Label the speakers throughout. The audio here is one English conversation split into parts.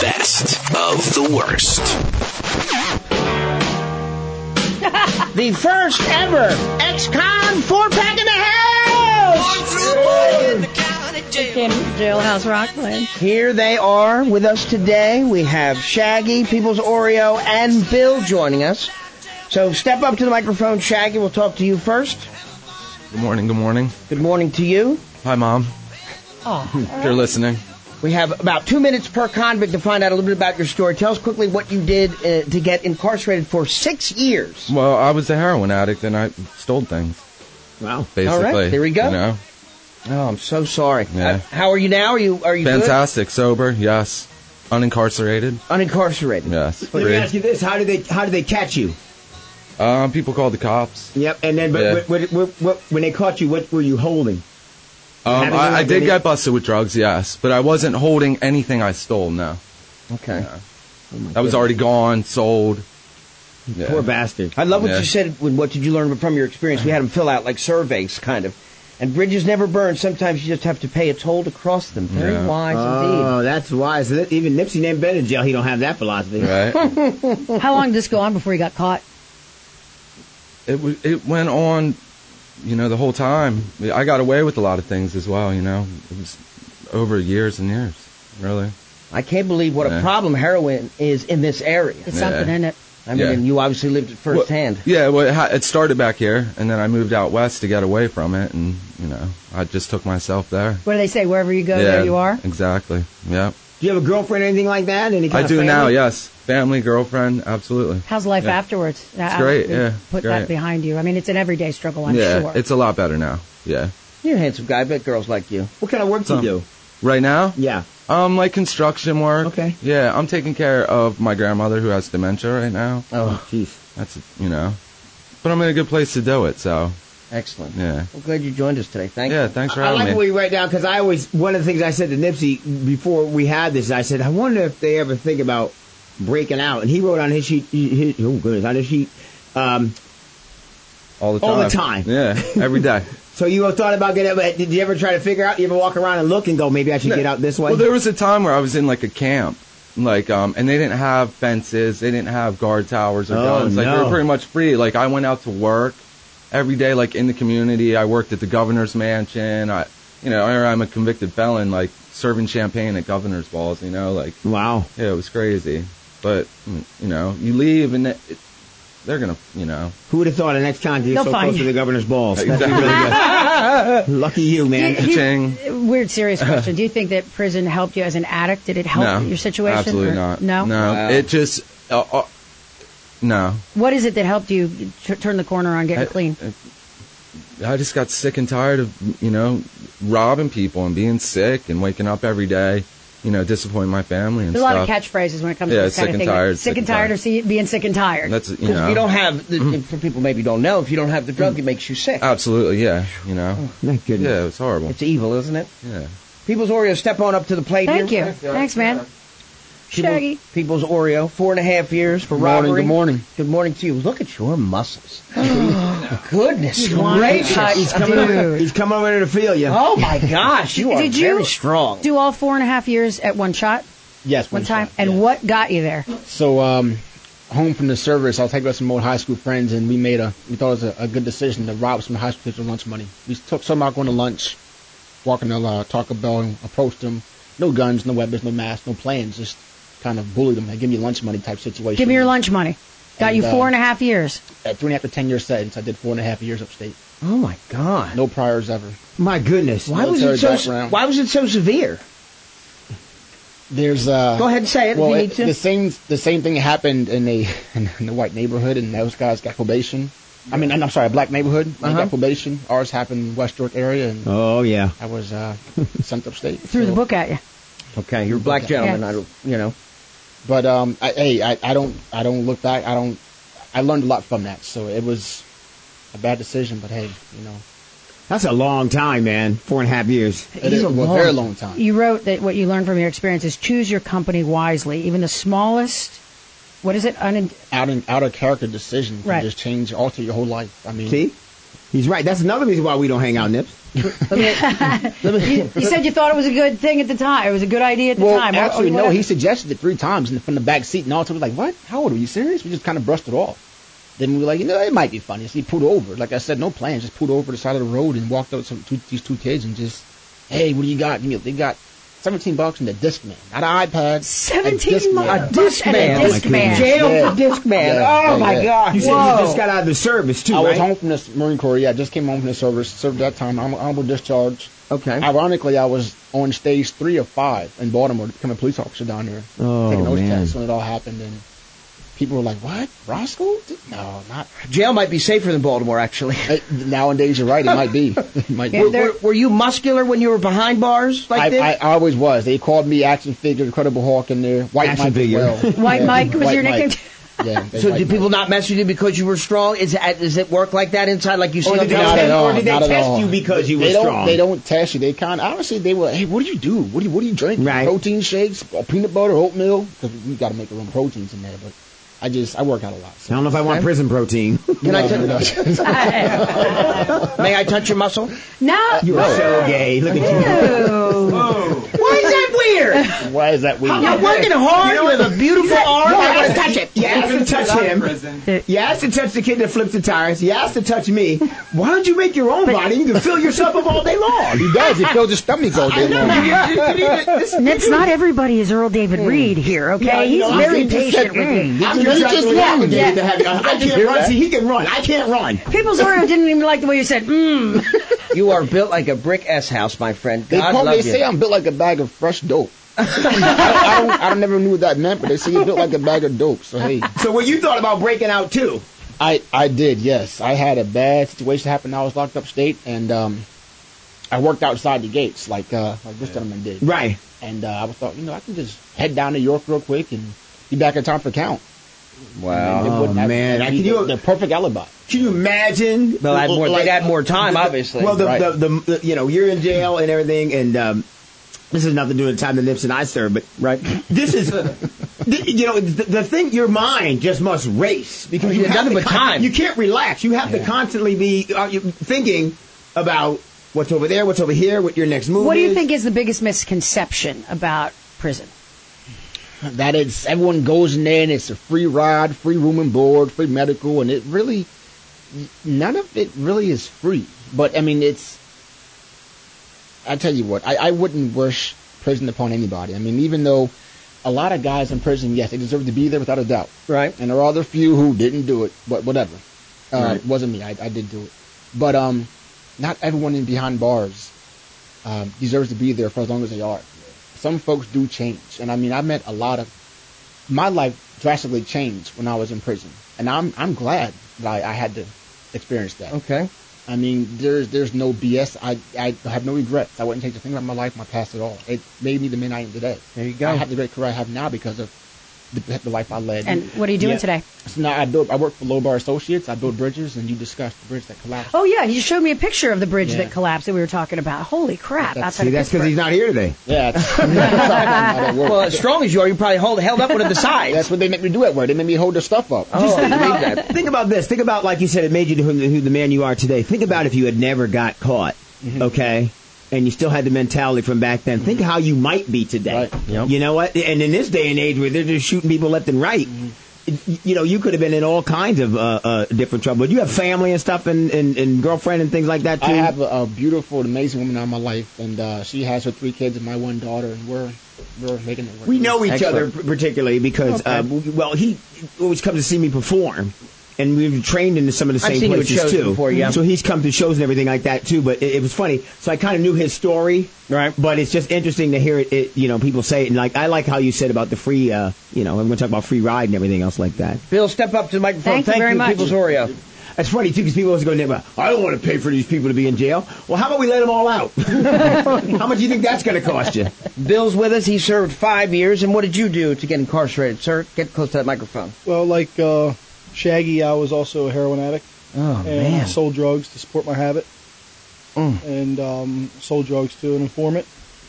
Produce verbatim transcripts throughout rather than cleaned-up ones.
Speaker 1: best of the worst.
Speaker 2: The first ever ex-con four-pack in the house!
Speaker 3: Jailhouse Rock playing.
Speaker 2: Here they are with us today. We have Shaggy, People's Oreo, and Bill joining us. So step up to the microphone, Shaggy. We'll talk to you first.
Speaker 4: Good morning, good morning.
Speaker 2: Good morning to you.
Speaker 4: Hi, Mom.
Speaker 3: Oh,
Speaker 4: if you're listening.
Speaker 2: We have about two minutes per convict to find out a little bit about your story. Tell us quickly what you did uh, to get incarcerated for six years.
Speaker 4: Well, I was a heroin addict and I stole things.
Speaker 2: Wow.
Speaker 4: Basically.
Speaker 2: All right, here we go.
Speaker 4: You know?
Speaker 2: Oh, I'm so sorry.
Speaker 4: Yeah.
Speaker 2: Uh, how are you now? Are you are you
Speaker 4: Fantastic. Good? Sober, yes. Unincarcerated.
Speaker 2: Unincarcerated.
Speaker 4: Yes.
Speaker 5: Let me ask you this: How did they how did they catch you?
Speaker 4: Um, people called the cops.
Speaker 5: Yep. And then, but
Speaker 4: yeah.
Speaker 5: what, what, what, what, when they caught you, what were you holding?
Speaker 4: Um, I, I did any... get busted with drugs, yes, but I wasn't holding anything I stole. No.
Speaker 2: Okay.
Speaker 4: Yeah. Oh that was already gone, sold.
Speaker 5: Yeah. Poor bastard.
Speaker 2: I love what
Speaker 4: yeah.
Speaker 2: you said. When, what did you learn from your experience? We had them fill out like surveys, kind of. And bridges never burn. Sometimes you just have to pay a toll to cross them. Very
Speaker 4: yeah.
Speaker 2: wise
Speaker 5: oh,
Speaker 2: indeed.
Speaker 5: Oh, that's wise. Even Nipsey named Ben in jail. He don't have that philosophy.
Speaker 4: Right.
Speaker 3: How long did this go on before he got caught?
Speaker 4: It w- it went on, you know, the whole time. I got away with a lot of things as well, you know. It was over years and years, really.
Speaker 2: I can't believe what yeah. a problem heroin is in this area.
Speaker 3: It's yeah. something, isn't it?
Speaker 2: I mean,
Speaker 4: yeah.
Speaker 2: and you obviously lived it firsthand.
Speaker 4: Well, yeah, well, it, ha- it started back here, and then I moved out west to get away from it, and, you know, I just took myself there.
Speaker 3: What do they say? Wherever you go,
Speaker 4: yeah,
Speaker 3: there you are?
Speaker 4: Exactly, yeah.
Speaker 5: Do you have a girlfriend or anything like that? Any kind
Speaker 4: I
Speaker 5: of
Speaker 4: do
Speaker 5: family?
Speaker 4: now, yes. Family, girlfriend, absolutely.
Speaker 3: How's life
Speaker 4: yeah.
Speaker 3: afterwards?
Speaker 4: It's uh, great, yeah.
Speaker 3: Put
Speaker 4: great.
Speaker 3: that behind you. I mean, it's an everyday struggle, I'm
Speaker 4: yeah,
Speaker 3: sure.
Speaker 4: Yeah, it's a lot better now, yeah.
Speaker 2: You're a handsome guy. I bet girls like you.
Speaker 5: What kind of work do you do?
Speaker 4: Right now?
Speaker 5: Yeah.
Speaker 4: Um, like construction work.
Speaker 5: Okay.
Speaker 4: Yeah, I'm taking care of my grandmother who has dementia right now.
Speaker 5: Oh, jeez.
Speaker 4: That's, you know. But I'm in a good place to do it, so.
Speaker 2: Excellent.
Speaker 4: Yeah.
Speaker 2: Well, glad you joined us today. Thank
Speaker 4: yeah,
Speaker 2: you.
Speaker 4: Yeah, thanks for
Speaker 5: I
Speaker 4: having
Speaker 5: like
Speaker 4: me.
Speaker 5: the way you write down, because I always, one of the things I said to Nipsey before we had this, I said, I wonder if they ever think about breaking out. And he wrote on his sheet, his, oh goodness, on his sheet, um,
Speaker 4: all the time.
Speaker 5: All the time.
Speaker 4: Yeah, every day.
Speaker 5: So you thought about getting out, did you ever try to figure out, you ever walk around and look and go, maybe I should
Speaker 4: no.
Speaker 5: get out this way?
Speaker 4: Well, there was a time where I was in like a camp, like, um, and they didn't have fences, they didn't have guard towers or
Speaker 5: oh,
Speaker 4: guns, like
Speaker 5: no.
Speaker 4: they were pretty much free. Like I went out to work every day, like in the community. I worked at the governor's mansion. I, you know, I'm a convicted felon, like serving champagne at governor's balls. You know, like
Speaker 5: wow,
Speaker 4: yeah, it was crazy. But you know, you leave and it, it, they're gonna, you know.
Speaker 5: Who would have thought an ex-con you're so
Speaker 3: find
Speaker 5: close
Speaker 3: you.
Speaker 5: to the governor's balls?
Speaker 4: Exactly.
Speaker 5: Really good. Lucky you, man.
Speaker 3: Do you, do you, weird, serious question. Do you think that prison helped you as an addict? Did it help
Speaker 4: no,
Speaker 3: your situation?
Speaker 4: Absolutely
Speaker 3: or,
Speaker 4: not.
Speaker 3: No.
Speaker 4: No.
Speaker 2: Wow.
Speaker 4: It just. Uh, uh, no.
Speaker 3: What is it that helped you t- turn the corner on getting
Speaker 4: I,
Speaker 3: clean?
Speaker 4: I just got sick and tired of, you know, robbing people and being sick and waking up every day, you know, disappointing my family and
Speaker 3: There's
Speaker 4: stuff.
Speaker 3: a lot of catchphrases when it comes
Speaker 4: yeah,
Speaker 3: to this kind
Speaker 4: sick
Speaker 3: of
Speaker 4: and
Speaker 3: thing.
Speaker 4: tired,
Speaker 3: sick and tired, or see, being sick and tired.
Speaker 4: That's, you
Speaker 2: Because
Speaker 4: know.
Speaker 2: if you don't have, the, for people maybe don't know, if you don't have the drug, it makes you sick.
Speaker 4: Absolutely, yeah, you know.
Speaker 5: Oh, thank goodness.
Speaker 4: Yeah, it's horrible.
Speaker 2: It's evil, isn't it?
Speaker 4: Yeah.
Speaker 2: People's Oreo, step on up to the plate
Speaker 3: Thank
Speaker 2: here.
Speaker 3: you. Thanks, man. Shaggy.
Speaker 2: People's, People's Oreo, four and a half years for
Speaker 5: good morning,
Speaker 2: robbery.
Speaker 5: Good morning.
Speaker 2: Good morning to you. Look at your muscles. Goodness gracious.
Speaker 5: He's coming, over, he's coming over there to feel you.
Speaker 2: Oh, my gosh. You are
Speaker 3: Did you
Speaker 2: very strong.
Speaker 3: do all four and a half years at one shot?
Speaker 6: Yes,
Speaker 3: one,
Speaker 6: one
Speaker 3: time.
Speaker 6: shot,
Speaker 3: And
Speaker 6: yeah.
Speaker 3: what got you there?
Speaker 6: So, um, home from the service, I was taking with some old high school friends, and we made a, we thought it was a, a good decision to rob some high school kids with lunch money. We took some out going to lunch, walking to uh, Taco Bell, and approached them. No guns, no weapons, no masks, no plans, just kind of bullied them. They give me lunch money type situation.
Speaker 3: Give me your lunch money. Got
Speaker 6: And,
Speaker 3: you four
Speaker 6: uh,
Speaker 3: and a half years.
Speaker 6: At three and a half to ten year sentence, I did four and a half years upstate.
Speaker 2: Oh, my God.
Speaker 6: No priors ever.
Speaker 5: My goodness.
Speaker 2: Why was, it so, why was it so severe?
Speaker 6: There's uh
Speaker 2: Go ahead and say it
Speaker 6: well,
Speaker 2: if you
Speaker 6: it,
Speaker 2: need to.
Speaker 6: the same the same thing happened in a in, in the white neighborhood, and those guys got probation. I mean, I'm sorry, a black neighborhood. They
Speaker 2: Uh-huh.
Speaker 6: got probation. Ours happened in West York area, and
Speaker 5: Oh, yeah.
Speaker 6: I was uh, sent upstate.
Speaker 3: Threw
Speaker 6: so-
Speaker 3: the book at you.
Speaker 2: Okay, you're a black gentleman.
Speaker 3: Yeah.
Speaker 2: I don't, you know.
Speaker 6: But um, I, hey, I, I don't I don't look back. I don't. I learned a lot from that. So it was a bad decision, but hey, you know.
Speaker 5: That's a long time, man. Four and a half years.
Speaker 6: It is a well, very long time.
Speaker 3: You wrote that what you learned from your experience is choose your company wisely. Even the smallest, what is it? Un-
Speaker 6: Out in, out of character decision can
Speaker 3: Right.
Speaker 6: just change, alter your whole life. I mean,
Speaker 5: See? He's right. That's another reason why we don't hang out, Nips.
Speaker 2: Let me, let me,
Speaker 3: You, you said you thought it was a good thing at the time. It was a good idea at the
Speaker 6: Well,
Speaker 3: time.
Speaker 6: actually,
Speaker 3: What-
Speaker 6: no.
Speaker 3: what-
Speaker 6: He suggested it three times in the, from the back seat, and all time was like, "What? How old are you? Serious?" We just kind of brushed it off. Then we were like, you know, it might be funny. So he pulled over. Like I said, no plans. Just pulled over the side of the road and walked up to some, two, these two kids and just, hey, what do you got? You know, they got seventeen bucks in the Discman, not an iPad.
Speaker 3: seventeen
Speaker 6: a Discman.
Speaker 3: bucks.
Speaker 2: a disc
Speaker 3: And a
Speaker 2: man.
Speaker 3: disc man.
Speaker 2: Jail
Speaker 6: Yeah.
Speaker 2: for disc man.
Speaker 6: Yeah,
Speaker 2: Oh,
Speaker 6: yeah,
Speaker 2: my
Speaker 6: yeah.
Speaker 2: God.
Speaker 5: You said
Speaker 2: Whoa.
Speaker 5: you just got out of the service, too,
Speaker 6: I
Speaker 5: right?
Speaker 6: was home from the Marine Corps. Yeah, I just came home from the service. Served that time. I'm honorable discharge.
Speaker 2: Okay.
Speaker 6: Ironically, I was on stage three of five in Baltimore to become a police officer down there.
Speaker 5: Oh,
Speaker 6: taking those
Speaker 5: man.
Speaker 6: tests when it all happened, and people were like, "What? Roscoe? No, not."
Speaker 2: Jail might be safer than Baltimore, actually.
Speaker 6: Uh, Nowadays, you're right. It might be. It might be.
Speaker 3: Yeah,
Speaker 2: Were,
Speaker 3: there-
Speaker 2: were, were you muscular when you were behind bars like
Speaker 6: I,
Speaker 2: this?
Speaker 6: I, I always was. They called me Action Figure, Incredible Hulk in there. White
Speaker 5: Action
Speaker 6: Mike
Speaker 5: Figure.
Speaker 6: as well.
Speaker 3: White
Speaker 6: Yeah,
Speaker 3: Mike was
Speaker 6: White
Speaker 3: your
Speaker 6: Mike.
Speaker 3: nickname?
Speaker 6: Yeah. they
Speaker 2: so
Speaker 6: White
Speaker 2: did people
Speaker 6: Mike.
Speaker 2: not mess with you because you were strong? Is it, does it work like that inside, like you see
Speaker 5: Or
Speaker 2: on
Speaker 5: did they,
Speaker 6: Not
Speaker 2: television?
Speaker 6: at all,
Speaker 5: or did they
Speaker 6: not at
Speaker 5: test
Speaker 6: all.
Speaker 5: you because you were
Speaker 6: they don't,
Speaker 5: strong?
Speaker 6: They don't test you. They kind of, honestly, they were, hey, what do you do? What do you, what do you drink?
Speaker 5: Right.
Speaker 6: Protein shakes, or peanut butter, oatmeal? Because we got to make our own proteins in there. But I just, I work out a lot.
Speaker 5: I
Speaker 6: So.
Speaker 5: don't know if I want prison protein.
Speaker 2: Can I
Speaker 6: No,
Speaker 2: touch?
Speaker 6: no.
Speaker 2: May I touch your muscle?
Speaker 3: No.
Speaker 5: You're so gay. Look at you.
Speaker 2: Why is that weird?
Speaker 6: Why is that weird?
Speaker 2: You're working hard with a beautiful arm. I want to touch it.
Speaker 5: You asked to touch him. You asked to touch the kid that flips the tires. You asked to touch me. Why don't you make your own body? You can fill yourself up all day long.
Speaker 6: He does. He fills his stomach all day long.
Speaker 3: Nips, not everybody is Earl David Reed here, okay?
Speaker 5: Yeah, you
Speaker 3: He's
Speaker 5: know,
Speaker 3: very
Speaker 6: he just
Speaker 3: patient
Speaker 6: said,
Speaker 3: with
Speaker 6: mm,
Speaker 3: you.
Speaker 5: I'm
Speaker 6: Did you
Speaker 5: just
Speaker 6: just
Speaker 5: yeah,
Speaker 6: laugh?
Speaker 5: yeah. To have you. I can't
Speaker 6: hear
Speaker 5: run.
Speaker 6: that?
Speaker 5: See, he can run. I can't run.
Speaker 3: People's Oreo didn't even like the way you said, mmm.
Speaker 2: You are built like a brick S house, my friend.
Speaker 6: They,
Speaker 2: God
Speaker 6: call,
Speaker 2: love
Speaker 6: they
Speaker 2: you.
Speaker 6: say I'm built like a bag of fresh dope. I, I don't. I don't never knew what that meant, but they say you're built like a bag of dope. So hey,
Speaker 5: So what you thought about breaking out too?
Speaker 6: I I did. Yes, I had a bad situation happen. I was locked up state, and um, I worked outside the gates like uh like this gentleman did.
Speaker 5: Right.
Speaker 6: And uh, I was thought, you know, I can just head down to York real quick and be back in time for count.
Speaker 2: Wow.
Speaker 6: It
Speaker 5: Oh,
Speaker 6: wouldn't have-
Speaker 5: man.
Speaker 6: it'd
Speaker 5: I
Speaker 6: be
Speaker 5: can
Speaker 6: the,
Speaker 5: you-
Speaker 6: the perfect alibi.
Speaker 5: Can you imagine?
Speaker 2: They'll add more- they'd add more time,
Speaker 5: the-
Speaker 2: obviously.
Speaker 5: Well, the,
Speaker 6: Right.
Speaker 5: the, the, the you know you're in jail and everything, and um, this has nothing to do with the time that Nips and I served, but
Speaker 2: Right.
Speaker 5: this is, th- you know, the, the thing. Your mind just must race because
Speaker 2: Oh,
Speaker 5: you
Speaker 2: yeah,
Speaker 5: have
Speaker 2: nothing
Speaker 5: to
Speaker 2: but
Speaker 5: con-
Speaker 2: time.
Speaker 5: You can't relax. You have to constantly be uh, you- thinking about what's over there, what's over here, what your next move
Speaker 3: What do you
Speaker 5: is.
Speaker 3: think is the biggest misconception about prison?
Speaker 6: That it's everyone goes in there and it's a free ride, free room and board, free medical, and it really none of it really is free. But I mean, it's. I tell you what, I, I wouldn't wish prison upon anybody. I mean, even though a lot of guys in prison, yes, they deserve to be there without a doubt,
Speaker 2: Right.
Speaker 6: and there are other few who didn't do it, but whatever. Uh,
Speaker 2: Right.
Speaker 6: It wasn't me. I, I did do it, but um, not everyone in behind bars um, deserves to be there for as long as they are. Some folks do change, and I mean, I met a lot of. My life drastically changed when I was in prison, and I'm I'm glad that I, I had to experience that.
Speaker 2: Okay.
Speaker 6: I mean, there's there's no B S. I I have no regrets. I wouldn't take a thing about my life, my past at all. It made me the man I am today.
Speaker 2: There you go.
Speaker 6: I have the great career I have now because of the, the life I led.
Speaker 3: And what are you doing
Speaker 5: Yeah.
Speaker 3: today?
Speaker 6: So now I build. I work for Low Bar Associates. I build bridges, and you discussed the bridge that collapsed.
Speaker 3: Oh, yeah, you showed me a picture of the bridge
Speaker 6: Yeah.
Speaker 3: that collapsed that we were talking about. Holy crap,
Speaker 6: That's-
Speaker 3: outside
Speaker 5: See,
Speaker 3: of
Speaker 5: that's because
Speaker 3: Pittsburgh.
Speaker 5: he's not here today.
Speaker 6: Yeah. It's, I'm not at work.
Speaker 2: Well, as strong as you are, you probably hold, held up one of the sides.
Speaker 6: That's what they make me do at work. They make me hold the stuff up.
Speaker 2: Oh,
Speaker 5: Just think
Speaker 2: I
Speaker 5: about,
Speaker 2: believe that.
Speaker 5: think about this. Think about, like you said, it made you who, who the man you are today. Think about if you had never got caught, okay, and you still had the mentality from back then. Think how you might be today.
Speaker 6: Right.
Speaker 2: Yep.
Speaker 5: You know what? And in this day and age where they're just shooting people left and right, you know, you could have been in all kinds of uh, uh, different trouble. Do you have family and stuff and, and, and girlfriend and things like that, too?
Speaker 6: I have a, a beautiful, amazing woman now in my life, and uh, she has her three kids and my one daughter, and we're we're making it work.
Speaker 5: We know each
Speaker 2: Excellent.
Speaker 5: other particularly because,
Speaker 2: Okay.
Speaker 5: uh, well, he always comes to see me perform, and we've trained in some of the
Speaker 2: I've
Speaker 5: same
Speaker 2: seen you at
Speaker 5: places
Speaker 2: shows
Speaker 5: too.
Speaker 2: before, yeah.
Speaker 5: So he's come to shows and everything like that too. But it, it was funny. So I kind of knew his story,
Speaker 2: Right.
Speaker 5: But it's just interesting to hear it, it. You know, people say it, and like I like how you said about the free. Uh, you know, I'm going to talk about free ride and everything else like that.
Speaker 2: Bill, step up to the microphone.
Speaker 3: Thank you very much.
Speaker 2: People's Oreo.
Speaker 5: That's funny too because people always go, "Never, I don't want to pay for these people to be in jail." Well, how about we let them all out? How much do you think that's going to cost you?
Speaker 2: Bill's with us. He served five years. And what did you do to get incarcerated, sir? Get close to that microphone.
Speaker 7: Well, like uh, Shaggy, I was also a heroin addict
Speaker 2: Oh,
Speaker 7: and
Speaker 2: man.
Speaker 7: sold drugs to support my habit,
Speaker 2: Mm.
Speaker 7: and um, sold drugs to an informant,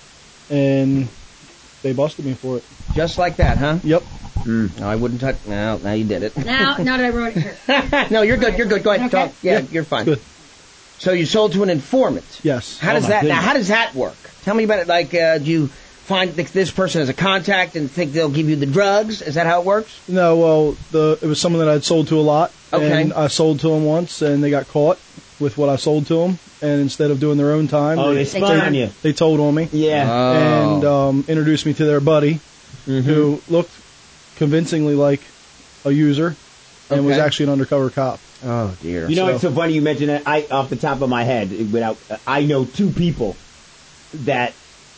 Speaker 7: and they busted me for it.
Speaker 2: Just like that, huh?
Speaker 7: Yep.
Speaker 2: No, I wouldn't touch. No, now you did it.
Speaker 3: Now, now that I wrote it here.
Speaker 2: No, you're good. You're good. Go ahead.
Speaker 3: Okay.
Speaker 2: Talk. Yeah, you're fine.
Speaker 7: Good.
Speaker 2: So you sold to an informant.
Speaker 7: Yes.
Speaker 2: How
Speaker 5: Oh,
Speaker 2: does
Speaker 5: my
Speaker 2: that? Now,
Speaker 5: goodness.
Speaker 2: how does that work? Tell me about it. Like, uh, do you find that this person as a contact and think they'll give you the drugs? Is that how it works?
Speaker 7: No, well, the it was someone that I'd sold to a lot.
Speaker 2: Okay.
Speaker 7: And I sold to them once, and they got caught with what I sold to them. And instead of doing their own time,
Speaker 5: Oh, they spun on you.
Speaker 7: They told on me.
Speaker 5: Yeah.
Speaker 4: Oh.
Speaker 7: And um, introduced me to their buddy,
Speaker 5: Mm-hmm.
Speaker 7: who looked convincingly like a user, and was
Speaker 2: Okay.
Speaker 7: actually an undercover cop.
Speaker 2: Oh dear.
Speaker 5: You know,
Speaker 7: So-
Speaker 5: it's so funny you mentioned that. I, off the top of my head, without, I know two people that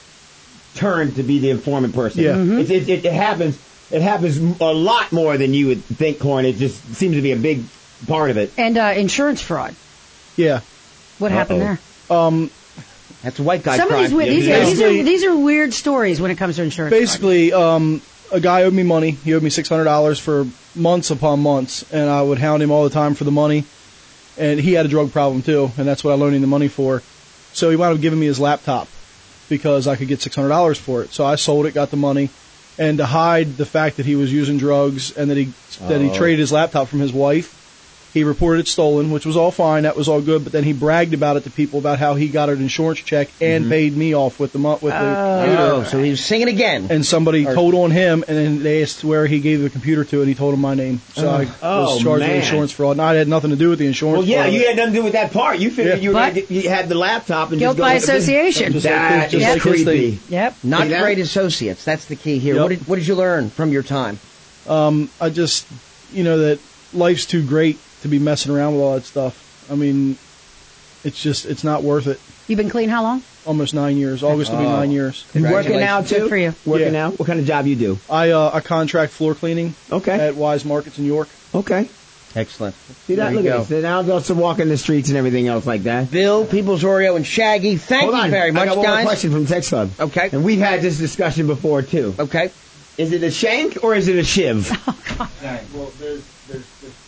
Speaker 5: turned to be the informant person.
Speaker 7: Yeah.
Speaker 3: Mm-hmm.
Speaker 5: It, it, it, it happens. It happens a lot more than you would think, Corn. It just seems to be a big part of it.
Speaker 3: And uh, insurance fraud.
Speaker 7: Yeah.
Speaker 3: What happened
Speaker 5: Uh-oh.
Speaker 3: there?
Speaker 7: Um,
Speaker 2: That's a white guy
Speaker 3: Some of
Speaker 2: crime.
Speaker 3: these, weird- these,
Speaker 5: Yeah.
Speaker 3: are, these are
Speaker 7: Basically-
Speaker 3: these are weird stories when it comes to insurance fraud.
Speaker 7: basically, um, a guy owed me money. He owed me six hundred dollars for months upon months, and I would hound him all the time for the money. And he had a drug problem too, and that's what I loaned him the money for. So he wound up giving me his laptop because I could get six hundred dollars for it. So I sold it, got the money, and to hide the fact that he was using drugs and that he that he
Speaker 5: Oh.
Speaker 7: traded his laptop from his wife, he reported it stolen, which was all fine. That was all good. But then he bragged about it to people about how he got an insurance check and paid me off with the mo- with the computer.
Speaker 2: Oh, so he was singing again.
Speaker 7: And somebody told on him, and then they asked where he gave the computer to, and he told them my name. So I
Speaker 5: Oh,
Speaker 7: was charged
Speaker 5: man.
Speaker 7: with insurance fraud, and I had nothing to do with the insurance
Speaker 5: Well, yeah,
Speaker 7: fraud.
Speaker 5: you had nothing to do with that part. You figured
Speaker 7: Yeah.
Speaker 5: you, were
Speaker 3: But-
Speaker 5: gonna get, you had the laptop and
Speaker 3: Guilt
Speaker 5: just go
Speaker 3: by
Speaker 5: with the business.
Speaker 3: association.
Speaker 7: Just like
Speaker 5: That
Speaker 7: his-
Speaker 5: is
Speaker 7: just like his
Speaker 5: creepy.
Speaker 7: thing.
Speaker 3: Yep.
Speaker 2: Not
Speaker 5: See that?
Speaker 2: great associates. That's the key here.
Speaker 7: Yep.
Speaker 2: What did What did you learn from your time?
Speaker 7: Um, I just, you know, that life's too great to be messing around with all that stuff. I mean, it's just, it's not worth it.
Speaker 3: You've been clean how long?
Speaker 7: Almost nine years. August will be
Speaker 2: Oh.
Speaker 7: nine years.
Speaker 5: You working now
Speaker 2: Congratulations.
Speaker 5: too?
Speaker 3: Good for you.
Speaker 5: Working
Speaker 7: Yeah.
Speaker 5: now? What kind of job you do?
Speaker 7: I uh, I contract floor cleaning
Speaker 5: Okay.
Speaker 7: at Wise Markets in York.
Speaker 5: Okay.
Speaker 2: Excellent.
Speaker 5: See that?
Speaker 2: There you
Speaker 5: Look
Speaker 2: go.
Speaker 5: at this. Now I'll also walk in the streets and everything else like that.
Speaker 2: Bill, People's Oreo, and Shaggy, thank
Speaker 5: Hold
Speaker 2: you
Speaker 5: on.
Speaker 2: very much,
Speaker 5: I got one
Speaker 2: guys.
Speaker 5: more question from Text Club.
Speaker 2: Okay.
Speaker 5: And we've had this discussion before too.
Speaker 2: Okay.
Speaker 5: Is it a shank or is it a shiv?
Speaker 7: Well, there's, there's,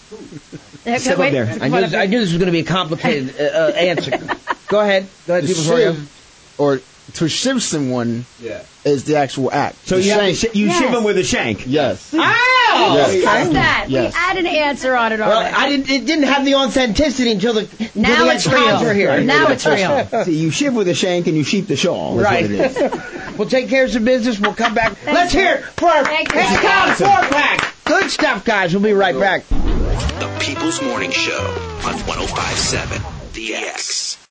Speaker 3: Yeah,
Speaker 5: Step up
Speaker 3: wait,
Speaker 5: there.
Speaker 2: I
Speaker 3: come
Speaker 2: knew,
Speaker 3: on
Speaker 2: this,
Speaker 3: up
Speaker 2: I
Speaker 3: here.
Speaker 2: knew this was going to be a complicated uh, uh, answer. Go ahead. Go ahead,
Speaker 6: The
Speaker 2: People's Oreo.
Speaker 6: shiv, or to shiv someone,
Speaker 4: Yeah.
Speaker 6: is the actual act.
Speaker 5: So
Speaker 6: The
Speaker 5: you have to
Speaker 6: shank-
Speaker 5: sh- you
Speaker 3: Yes.
Speaker 5: shiv them with a shank.
Speaker 6: yes.
Speaker 2: Oh!
Speaker 6: Yes.
Speaker 3: Discuss that.
Speaker 6: Yes.
Speaker 3: We had an answer on it
Speaker 2: Well,
Speaker 3: already.
Speaker 2: I didn't. It didn't have the authenticity until the until
Speaker 3: now
Speaker 2: the
Speaker 3: it's
Speaker 2: Toms
Speaker 3: real.
Speaker 2: were here.
Speaker 3: Now it's real.
Speaker 5: See, you shiv with a shank and you sheep the shawl. Is
Speaker 2: Right.
Speaker 5: What it is.
Speaker 2: We'll take care of some business. We'll come back. Let's
Speaker 3: you.
Speaker 2: hear it for our
Speaker 3: Thank you.
Speaker 2: Excom four pack. Good stuff, guys. We'll be right back.
Speaker 1: The People's Morning Show on one oh five point seven The X.